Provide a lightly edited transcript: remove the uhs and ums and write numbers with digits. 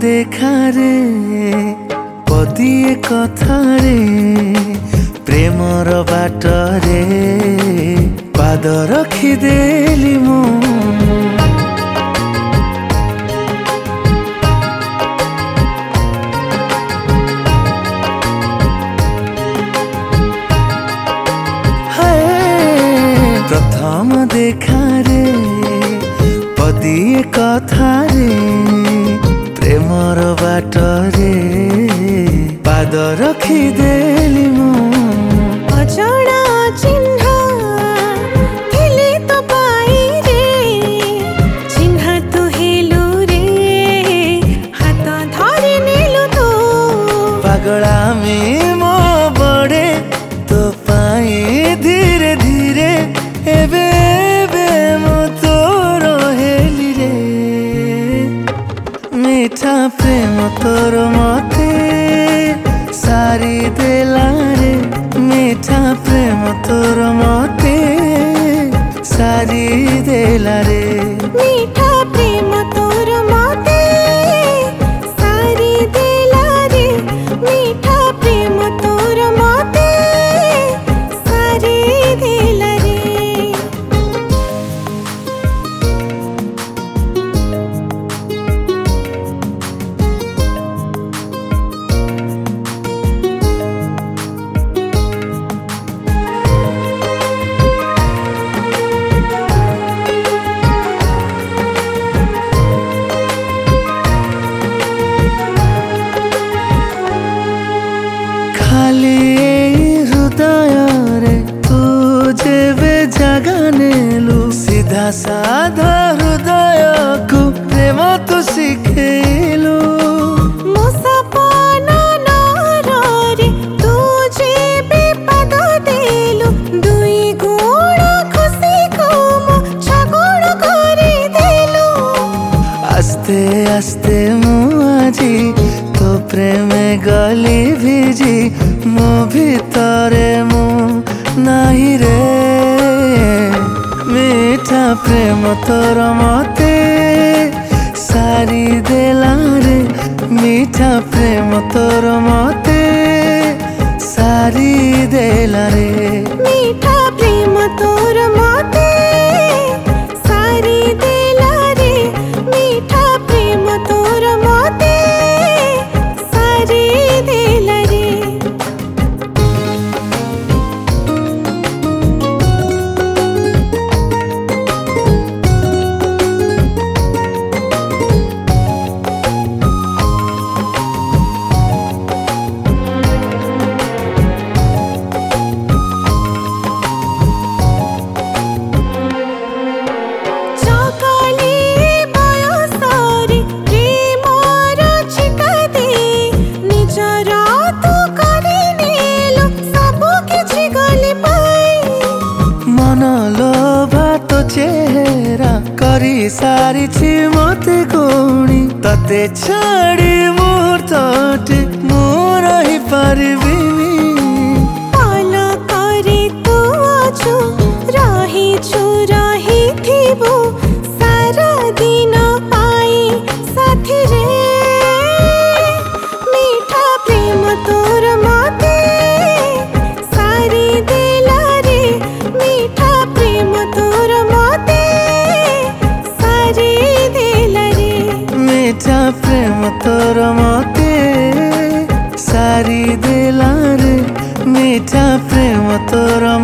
देखारे पदिए कथारे Premiere बाटरे पाद रखिदेली मु प्रथम देखारे पदिए कथारे प्रेमर बाटरे पाद रखिदेली मु अजଣା चिन्ह थिले तो पाई रे चिन्ह तो हेलु रे हाथ धरि नेलु तो पागला में मो बड़े तो पाई धीरे धीरे एबे एबे मो तोर हेली रे मीठा प्रेम तोर मते सारी देला रे मीठा प्रेम तोर मते सारी देला रे मीठा प्रेम तोर मते सारी देला रे मीठा प्रेम तोर मते सारी देला रे खाली हृदय रे तू जेबे जगा नेलु सीधा साधा हृदय को प्रेम तू शिखेलु मो सपना नरे तू जेबे पद देलु दुई गुण खुशी को मो छगुण करे देलु आस्ते आस्ते मु आजी तो प्रेम गली भिजी मो भितरे मु नाही रे मीठा प्रेम तोर मते सारी देला रे मीठा प्रेम तोर मते सारी देला रे मीठा प्रेम तोर मते सारी देला रे मीठा प्रेम तोर मते सारी देला रे चेहरा करी सारी मते कोणी तते छाड़ी मुहूर्तटे मु रही पारिबिनी पाल करे तू अछु रही थिबो सारा दिन पाई साथी रे मीठा प्रेम तोर मते सारी देला रे मीठा प्रेम तोर मते सारी देला रे मीठा प्रेम तोर मते सारी देला रे मीठा प्रेम तोर